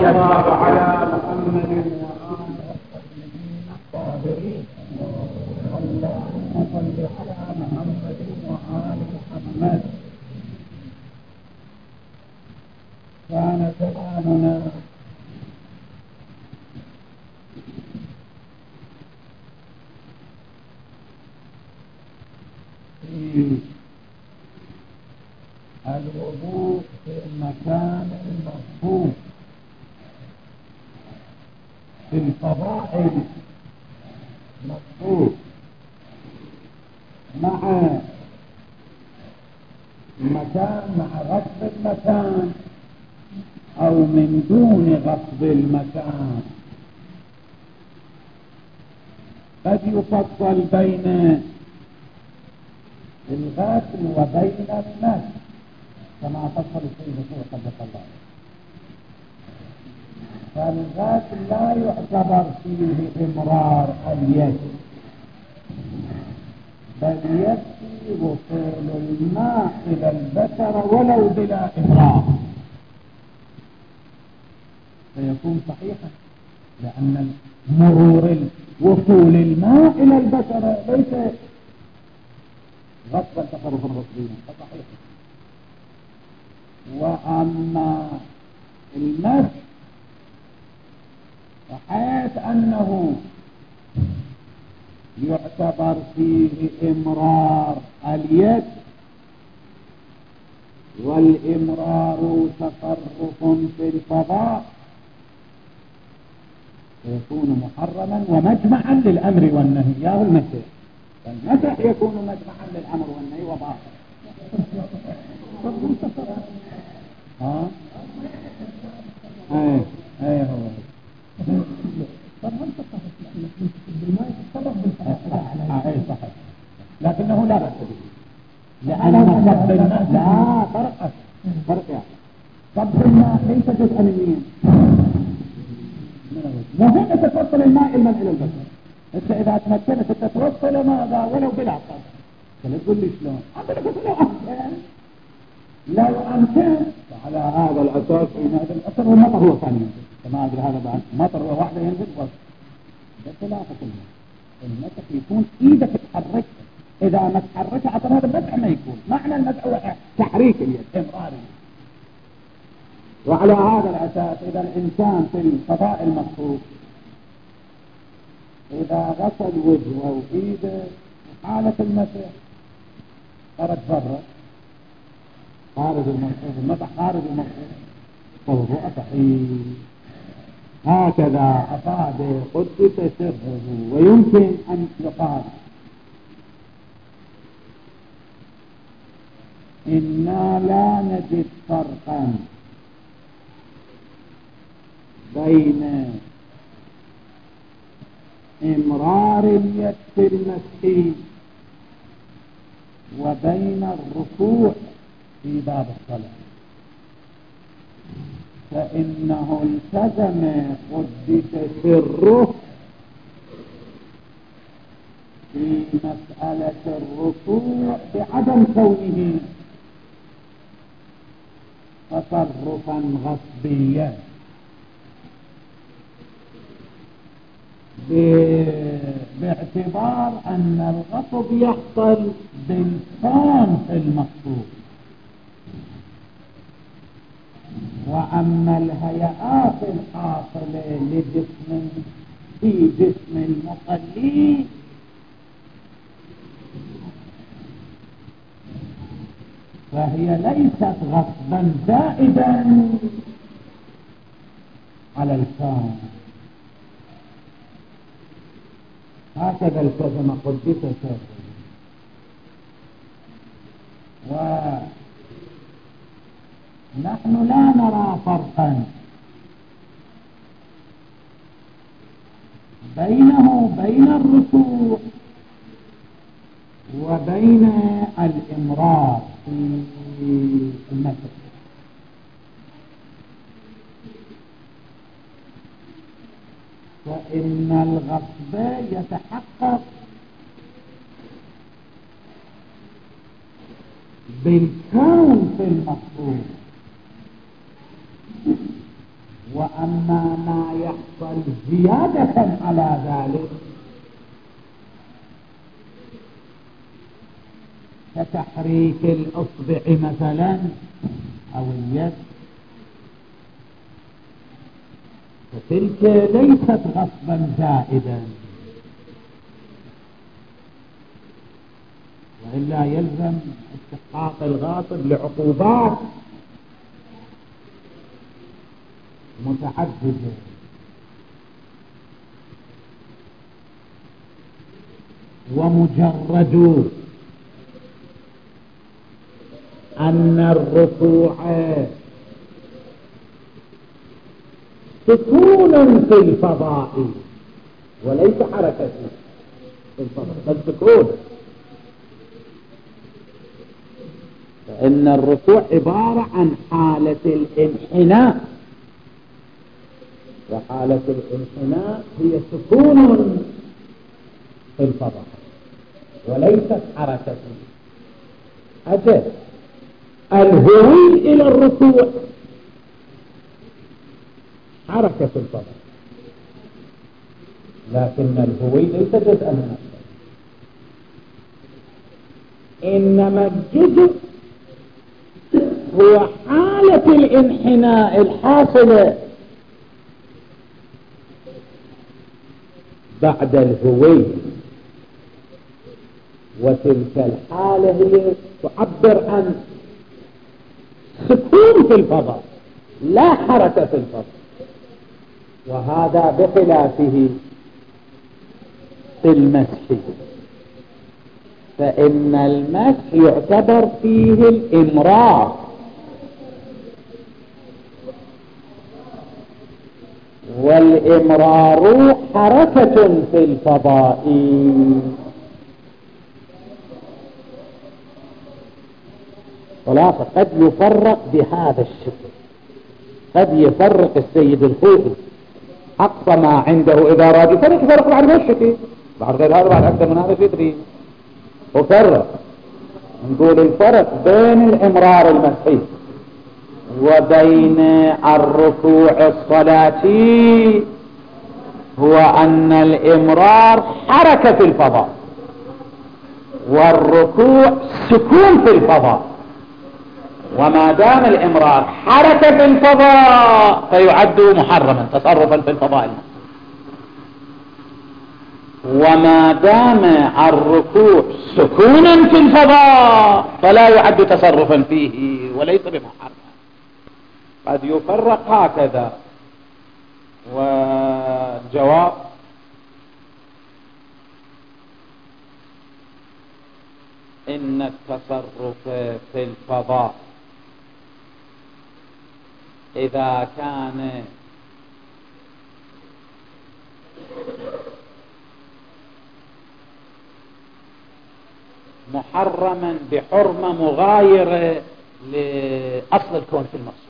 الله على محمد وآله الطاهرين. اللهم صل على محمد وآل محمد. كان كلامنا في الوضوء في المكان المرفوع في الفضائل مطلوب مع غصب المكان او من دون غصب المكان. قد يفصل بين الغسل وبين المسح كما فصل السيد الرسول قدس الله. فالغسل لا يعتبر فيه امرار اليد، بل يكفي وصول الماء الى البشرة ولو بلا امرار فيكون صحيحا، لان مرور وصول الماء الى البشرة ليس غصبا تصرفا غصبيا فصحيح. واما المسح بحيث انه يعتبر فيه امرار اليد، والامرار تصرف في الفضاء، يكون محرما ومجمعا للامر والنهي. يا المسح فالمسح يكون مجمعا للامر والنهي وباطل. ايه هو طب هل تتفق انك بالماء تتصرف بالفضاء؟ ايه صحيح، لكنه لا بأس به، لأن صب الماء لا فرق يعني صب الماء ليس جزءا منين، مهم تتوصل الماء إلى البشر. انت اذا تمكنت تتوصل ماذا ولو بلا صب، تقول لي شلون؟ لو أمكن على هذا الأساس إن هذا الأثر والمطر هو ثاني ينزل، كما أدري هذا بعد مطر واحدة ينزل بثلاثة كلها. المسح يكون إيدك تحرك، إذا ما تحرك عطر هذا المسح ما يكون معنى المسح هو تحريك اليد إمراري. وعلى هذا الأساس إذا الإنسان في الفضاء المخصوص إذا غسل وجهه وإيده حالة المسح خرج برا خارج المسح خارج المسح فوضوء صحيح. هكذا أفاد قدس سره. ويمكن أن يقال إنا لا نجد فرقا بين إمرار اليد في المسح وبين الركوع في باب الصلاة، فإنه التزم قدس سره في مسألة الركوع بعدم كونه تصرفا غصبيا، باعتبار أن الغصب يحصل بالكون المقصود، وأما الهيئات الحاصلة لجسم في جسم المصلي فهي ليست غصبا زائدا على الكون. هكذا التزم قدس سره. ونحن لا نرى فرقا بينه بين الركوع وبين الإمرار في المسح. فإن الغصب يتحقق بالكون في المقصود، وأما ما يحصل زيادة على ذلك كتحريك الإصبع مثلا أو اليد، فتلك ليست غصبا زائدا، وإلا يلزم استحقاق الغاصب لعقوبات متعددة. ومجرد أن الركوع سكون في الفضاء وليس حركة في الفضاء بل سكون، فإن الركوع عبارة عن حالة الانحناء، وحالة الانحناء هي سكون في الفضاء وليست حركة. أجل الهوي إلى الركوع حركة في الفضاء، لكن الهوي ليس جزءا من الفضاء، إنما الجزء هو حالة الانحناء الحاصلة بعد الهوي، وتلك الحالة هي تعبر عن سكون في الفضاء لا حركة في الفضاء، وهذا بخلافه في المسح، فإن المسح يعتبر فيه الإمرار، والإمرار حركة في الفضاء. خلاصة قد يفرق بهذا الشكل، قد يفرق السيد الخوئي أقصى ما عنده إذا راد يفرق بعد الشكل، بعد غير هذا بعد أكثر من هذا في تدريب وفرق. نقول الفرق بين الإمرار المسحي وبين الركوع الصلاتي هو أن الإمرار حركة في الفضاء والركوع سكون في الفضاء، وما دام الإمرار حركة في الفضاء فيعد محرما تصرفا في الفضاء، وما دام الركوع سكونا في الفضاء فلا يعد تصرفا فيه وليس بمحرم. قد يفرق هكذا. والجواب إن التصرف في الفضاء إذا كان محرما بحرمة مغايرة لأصل الكون في المقصود،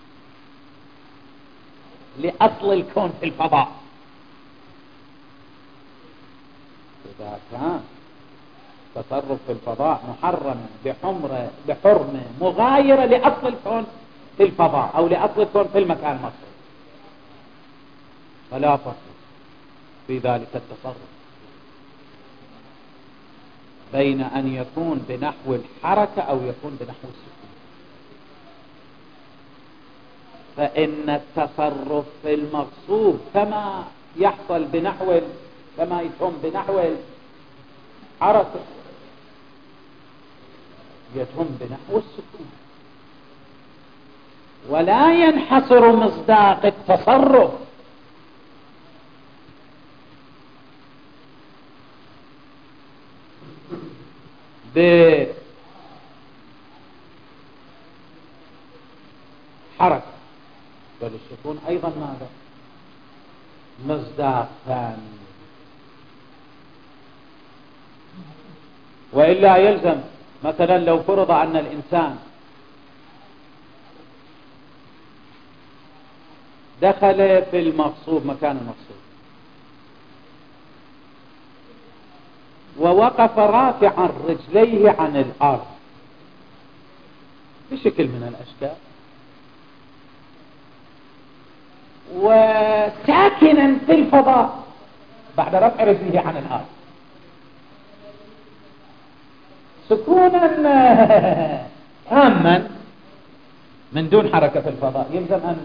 لأصل الكون في الفضاء، إذا كان تصرف في الفضاء محرم بحرمة مغايرة لأصل الكون في الفضاء أو لأصل الكون في المكان المقصود، فلا فرق في ذلك التصرف بين أن يكون بنحو الحركة أو يكون بنحو السكون. فإن التصرف في المقصود كما يحصل بنحو كما يتم بنحو الحركة يتم بنحو السكون، ولا ينحصر مصداق التصرف بحركة، بل السكون أيضا ماذا؟ مصداق ثاني. وإلا يلزم مثلا لو فرض أن الإنسان دخل في المغصوب مكان المغصوب ووقف رافعا رجليه عن الأرض بشكل من الأشكال، وساكنا في الفضاء بعد رفع رجله عن الأرض سكونا تاما من دون حركة في الفضاء، يلزم أن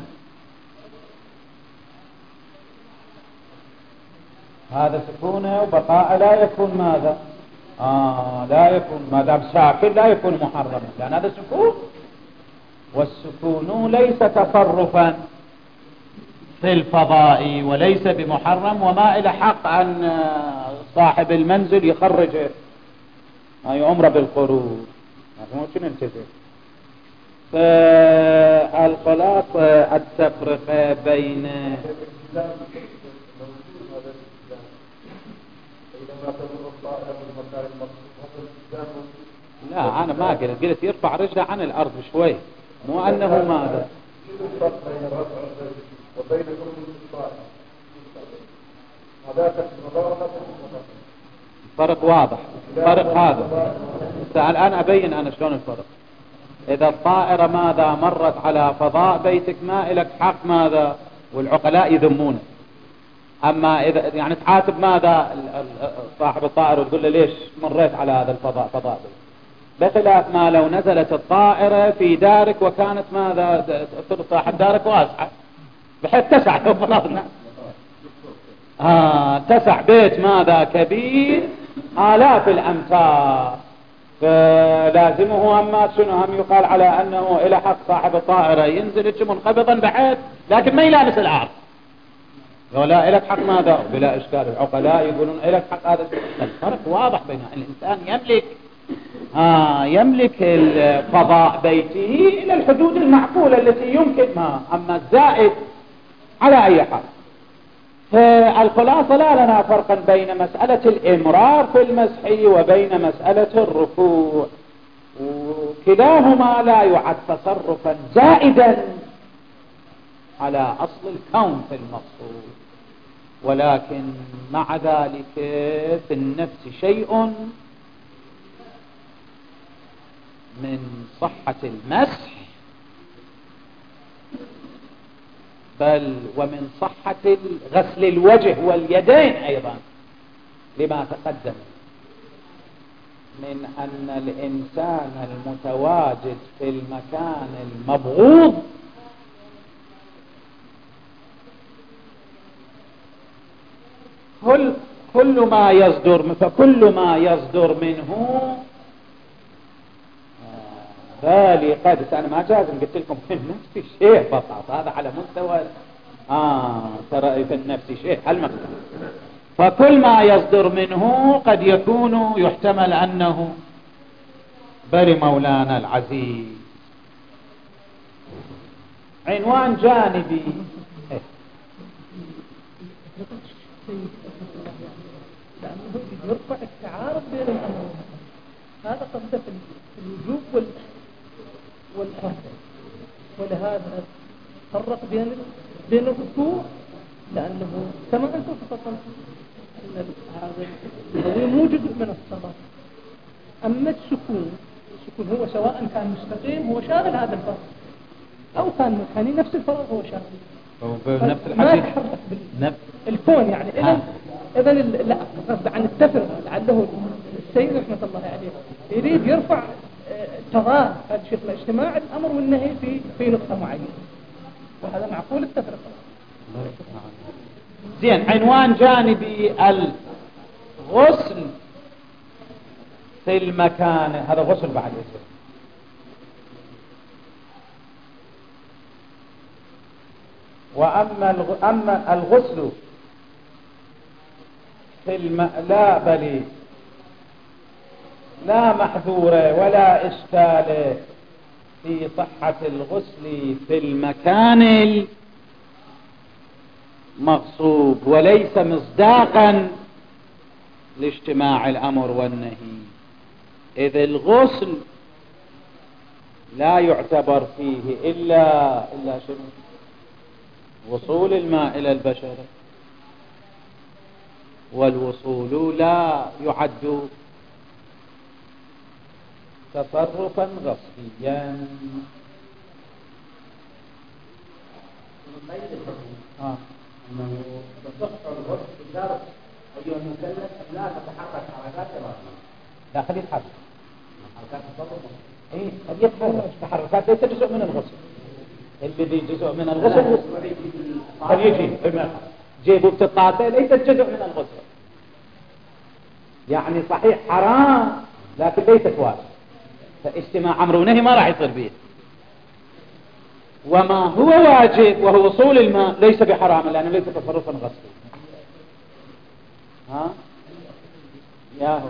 هذا سكونه وبقاء لا يكون ماذا؟ لا يكون ما دام ساكن لا يكون محرما، لأن هذا سكون، والسكون ليس تصرفا في الفضاء وليس بمحرم، وما إلى حق أن صاحب المنزل يخرجه ما يؤمر بالخروج، مو شنو ننتظر. فالخلاصة التفرقة بين لا أنا ما قلت يرفع رجله عن الأرض شوي، مو أنه ماذا فرق واضح، فرق هذا الآن أبين أنا شلون الفرق. إذا الطائرة ماذا مرت على فضاء بيتك ما إلك حق ماذا، والعقلاء يذمونه. أما إذا يعني تعاتب ماذا صاحب الطائرة وتقول له ليش مريت على هذا الفضاء فضاء بيتك، بخلاف ما لو نزلت الطائرة في دارك وكانت ماذا صاحب دارك واسعة بحيث تسع لو فرضنا تسع بيت ماذا كبير آلاف الأمتار، فلازمه أما شنو هم يقال على أنه إلى حق صاحب الطائرة ينزل منقبضا بعيد لكن ما يلامس الأرض، لا إلك حق ماذا بلا إشكال. العقلاء يقولون إلك حق هذا الفرق واضح بين الإنسان يملك الفضاء بيته إلى الحدود المعقولة التي يمكن أما الزائد على أي حال. فالخلاصة لا لنا فرقا بين مسألة الإمرار في المسح وبين مسألة الركوع، وكلاهما لا يعد تصرفا زائدا على أصل الكون في المقصود، ولكن مع ذلك في النفس شيء من صحة المسح بل ومن صحة غسل الوجه واليدين أيضا، لما تقدم من أن الإنسان المتواجد في المكان المبغوض كل ما يصدر منه بالي قدس. أنا ما جازم قلت لكم في النفس شيء فقط، هذا على مستوى ترى في النفس شيء المقصود. فكل ما يصدر منه قد يكون يحتمل أنه بل مولانا العزيز. عنوان جانبي لأنه يرفع التعارض بين الأمرين، هذا قصده في الوجوب والفرض، ولهذا فرق بين الركوع، لأنه كما أنتم تفضلتم أن هذا هو موجود من الصلاة. أما السكون هو سواء كان مستقيم هو شاغل هذا الفرق أو كان منحني نفس الفرق هو شاغل نفس ما الحديث يتحرك الكون يعني. إذا لا قصد عن التفرقة، لعله السيد رحمة الله عليه يريد يرفع تضاد هذا الشيء الاجتماع الأمر والنهي في نقطة معينة، وهذا معقول التفرقة. زين. عنوان جانبي الغسل في المكان، هذا غسل بعد اسم. أما الغسل في لا محذورة ولا إشكال في صحة الغسل في المكان المغصوب، وليس مصداقا لاجتماع الأمر والنهي، إذ الغسل لا يعتبر فيه إلا شنو؟ وصول الماء إلى البشرة، والوصول لا يعد تصرفا غصبيا. أنه تصح الغسل بشرط أيها المكلف أن لا تتحرك حركات إرادية. لا خليه يتحرك حركات التصرف. إيه خليه يتحرك تحركات ليس جزء من الغسل. الذي جزء من الغسل خليه يجي جيبه بتطاطه ليست جزء من الغسل. يعني صحيح حرام لكن ليست واجب. فاجتماع أمر ونهي ما راح يصير به. وما هو واجب وهو وصول الماء ليس بحرام لأنه ليس تصرفا غسلي. ها ياهو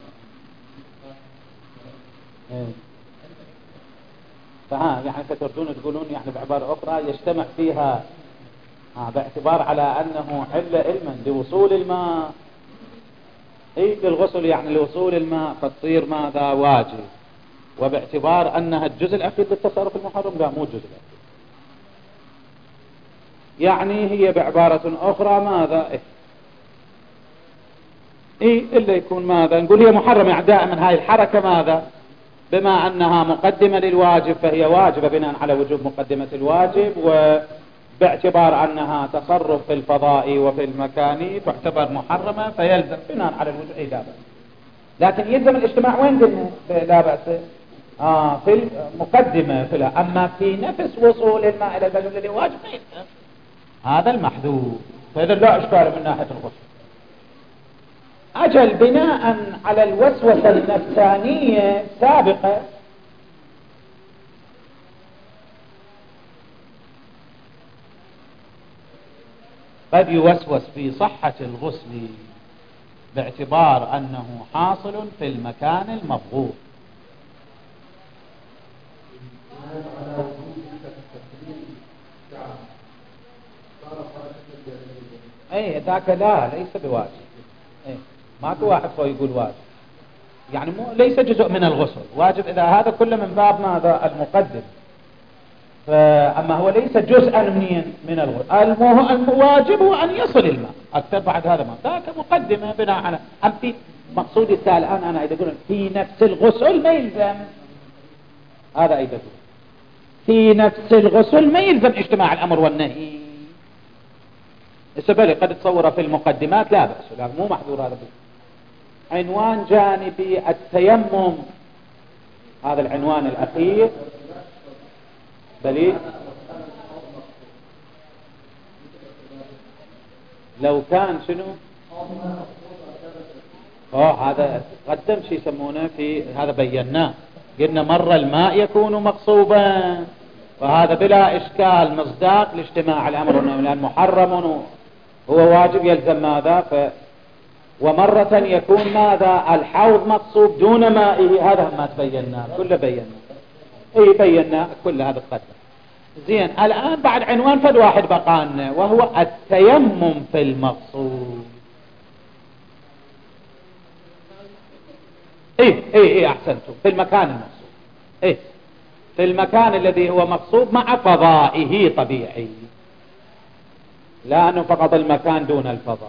يعني تردون تقولون يعني بعبارة أخرى يجتمع فيها باعتبار على أنه حل علما لوصول الماء للغسل يعني لوصول الماء فتصير ماذا واجب. وباعتبار أنها الجزء الأخير للتصرف المحرم لا مو الجزء الأخير. يعني هي بعبارة أخرى ماذا إلا يكون ماذا نقول هي محرمة يعني دائما هاي الحركة ماذا بما أنها مقدمة للواجب فهي واجبة بناء على وجوب مقدمة الواجب. وباعتبار أنها تصرف في الفضاء وفي المكان تعتبر محرمة فيلزم بناء على الوجوب لا بأس. لكن يلزم الاجتماع وين قلنا لا بأس في المقدمة أما في نفس وصول الماء إلى البلد الذي واجب هذا المحذوف. فإذا لا إشكال من ناحية الغسل. أجل بناء على الوسوسة النفسانية السابقة قد يوسوس في صحة الغسل باعتبار أنه حاصل في المكان المبغوض. ذاك لا ليس بواجب. ماكو واحد فهو يقول واجب يعني ليس جزء من الغسل واجب إذا هذا كله من باب ماذا المقدم. فأما هو ليس جزءا من الغسل. الواجب هو أن يصل الماء أكثر بعد هذا ما ذاك مقدمة بناء على في مقصودي السائل الآن أنا إذا أقول في نفس الغسل ما يلزم هذا أيضا في نفس الغسل ما يلزم اجتماع الأمر والنهي. السبب قد تصور في المقدمات لا بأس لكن مو محظور هذا عنوان جانبي التيمم هذا العنوان الأخير بلي لو كان شنو هذا قدم شيء يسمونه في هذا بيناه قلنا مرة الماء يكون مغصوبا وهذا بلا إشكال مصداق لاجتماع الأمر لأن محرم هو واجب يلزم ماذا ومرة يكون ماذا الحوض مغصوب دون مائه هذا ما تبيناه كله بيناه بيناه كل هذا القدر زين. الآن بعد عنوان فد واحد بقانا وهو التيمم في المغصوب. أحسنتم في المكان المغصوب في المكان الذي هو مغصوب مع فضائه طبيعي لا أنه فقط المكان دون الفضاء.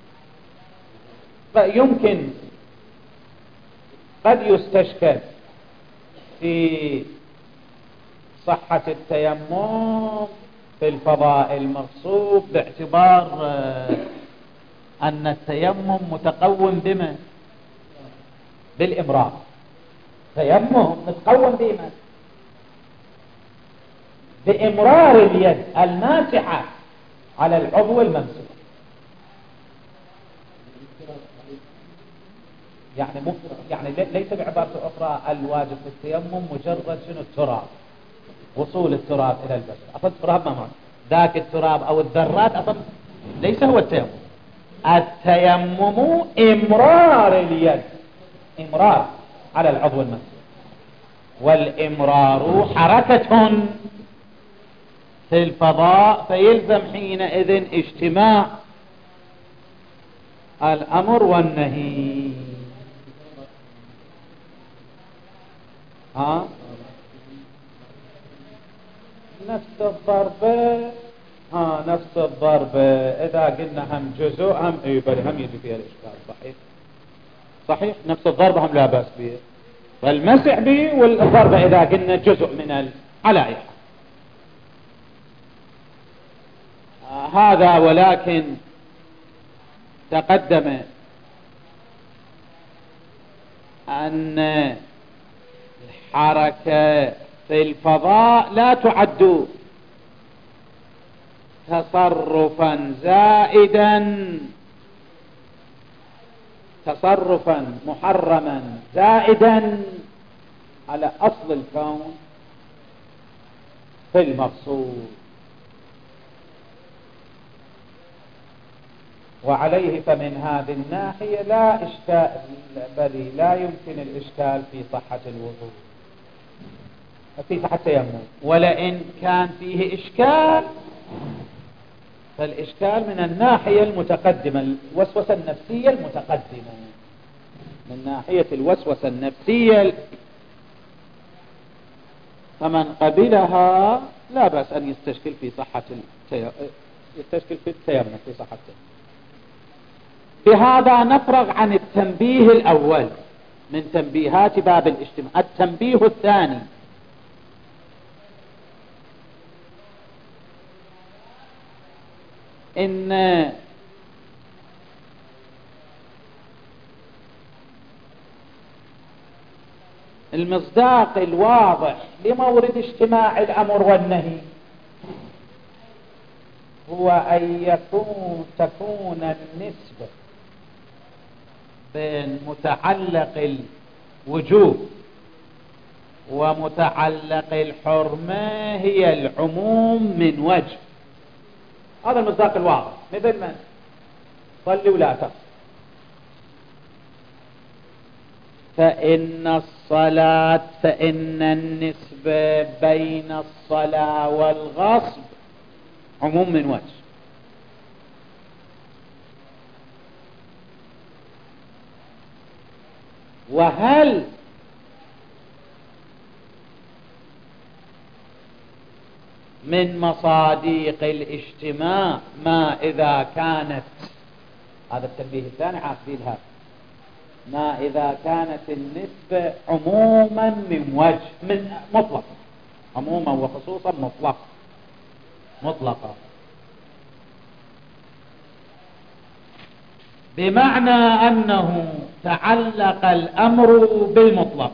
فيمكن قد يستشكل في صحة التيمم في الفضاء المغصوب باعتبار أن التيمم متقوم بما بالإمرار. تيمم متقوم بما بإمرار اليد الماسحة على العضو الممسوح يعني ليس بعبارة أخرى الواجب في التيمم مجرد شنو التراب وصول التراب إلى البشر أصلا التراب ما ذاك التراب أو الذرات أصلا ليس هو التيمم. التيمم إمرار اليد إمرار على العضو الممسوح والإمرار حركة في الفضاء فيلزم حينئذ اجتماع الأمر والنهي. نفس الضربة نفس الضربة إذا قلنا هم جزء هم بل هم يجي فيها الإشكال صحيح نفس الضربة هم لا بأس به والمسح به والضربة إذا قلنا جزء من على هذا ولكن تقدم أن الحركة في الفضاء لا تعد تصرفا زائدا، تصرفا محرما زائدا على أصل الكون في المقصود. وعليه فمن هذه الناحية لا إشكال، بل لا يمكن الإشكال في صحة الوضوء، في صحة التيمم. ولئن كان فيه إشكال فالإشكال من الناحية المتقدمة، الوسوسة النفسية المتقدمة، من ناحية الوسوسة النفسية فمن قبلها لا بأس أن يستشكل في صحة يستشكل في التيمم، في صحة التيمم. بهذا نفرغ عن التنبيه الأول من تنبيهات باب الاجتماع. التنبيه الثاني: إن المصداق الواضح لمورد اجتماع الأمر والنهي هو أن تكون النسبة بين متعلق الوجوب ومتعلق الحرمة هي العموم من وجه. هذا المصداق الواضح، مثل من صلي ولا تصل. فإن النسبة بين الصلاة والغصب عموم من وجه. وهل من مصادق الاجتماع ما إذا كانت، هذا التنبيه الثاني عاقبين هذا، ما إذا كانت النسبة عموما من وجه، من مطلق، عموما وخصوصا مطلقة، بمعنى أنه تعلق الأمر بالمطلق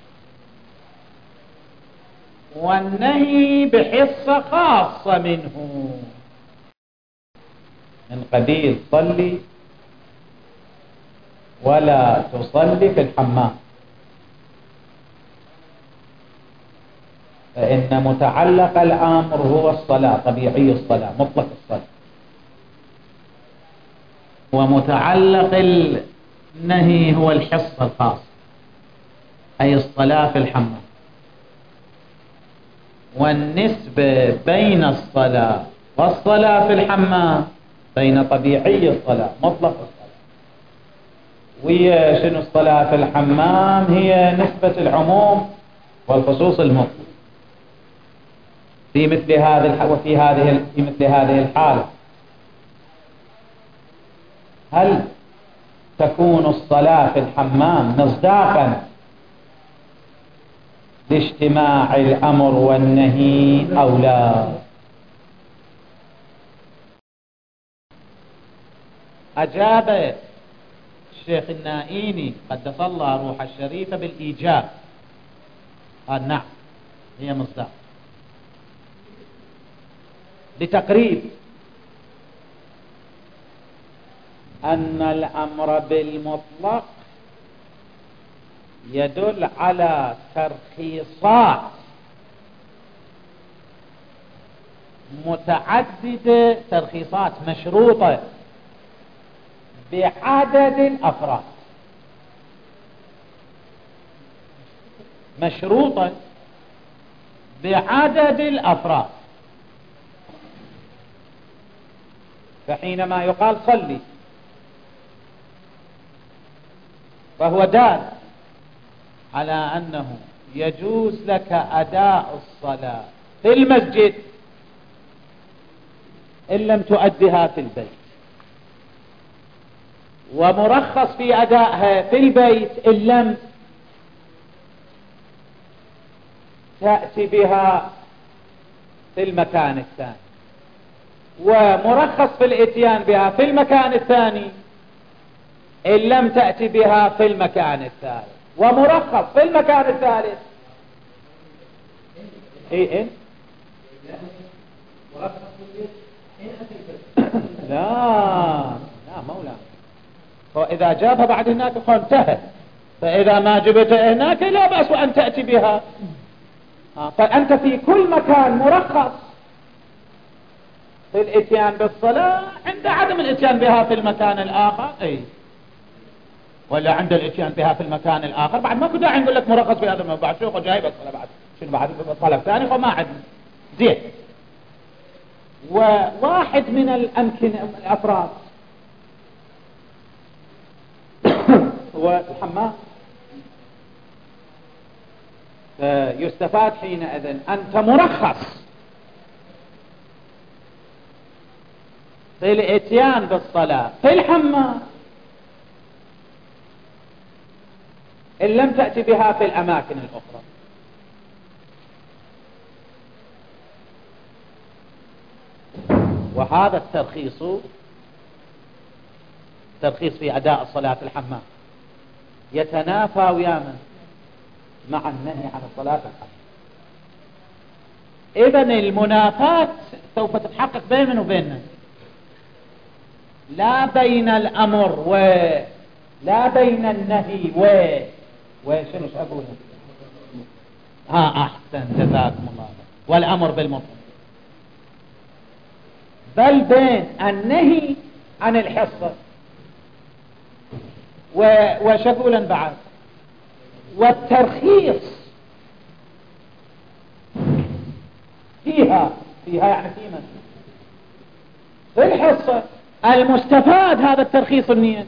والنهي بحصة خاصة منه، من قبيل صلي ولا تصلي في الحمام، فإن متعلق الأمر هو الصلاة، طبيعي الصلاة، مطلق الصلاة، ومتعلق النهي هو الحصة الخاص أي الصلاة في الحمام. والنسبة بين الصلاة والصلاة في الحمام بين طبيعي الصلاة مطلق الصلاة وهي شنو الصلاة في الحمام، هي نسبة العموم والخصوص المطلق في مثل هذه الحالة. هل تكون الصلاة في الحمام مصداقا لاجتماع الأمر والنهي أو لا؟ أجاب الشيخ النائيني قدس الله روح الشريفة بالإيجاب، قال نعم هي مصداق، لتقريب أن الأمر بالمطلق يدل على ترخيصات متعددة، ترخيصات مشروطة بعدد الأفراد، مشروطة بعدد الأفراد. فحينما يقال صلي فهو دال على أنه يجوز لك أداء الصلاة في المسجد إن لم تؤدها في البيت، ومرخص في أدائها في البيت إن لم تأتي بها في المكان الثاني. ومرخص في الاتيان بها في المكان الثاني إن لم تأتي بها في المكان الثالث، ومرخص في المكان الثالث إن لا مولانا، فإذا جابها بعد هناك فانتهت، فإذا ما جبتها هناك لا بأس أن تأتي بها. فأنت في كل مكان مرخص في الاتيان بالصلاة عند عدم الاتيان بها في المكان الآخر، ولا عند الاتيان بها في المكان الآخر بعد ما كنت نقول لك مرخص في هذا، بعد شو جايب الصلاة بعد شنو بعد طلب ثاني فما عندنا زين. وواحد من الأمكنة الأفراد هو الحمام، يستفاد حينئذ أنت مرخص في الاتيان بالصلاة في الحمام إن لم تأتي بها في الأماكن الأخرى. وهذا الترخيص في أداء الصلاة في الحمام يتنافى وياما مع النهي عن الصلاة في الحمام. إذن المنافاة سوف تتحقق بيننا وبيننا، لا بين الأمر لا بين النهي وشنو أقول أحسن جزاكم الله، والأمر بالمطلق، بل بين النهي عن الحصة وشغولا بعد والترخيص فيها يعني في الحصة المستفاد هذا الترخيص النية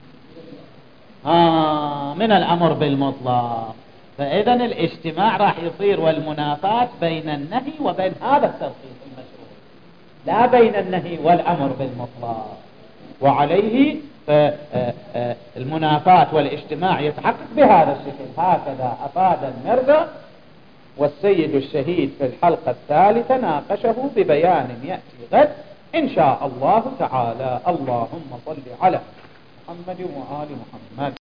من الأمر بالمطلق. فإذا الاجتماع راح يصير والمنافاة بين النهي وبين هذا الترخيص المشروع، لا بين النهي والأمر بالمطلق. وعليه المنافاة والاجتماع يتحقق بهذا الشكل. هكذا أفاد المرزا، والسيد الشهيد في الحلقة الثالثة ناقشه ببيان يأتي غد إن شاء الله تعالى. اللهم صل على محمد وآل محمد.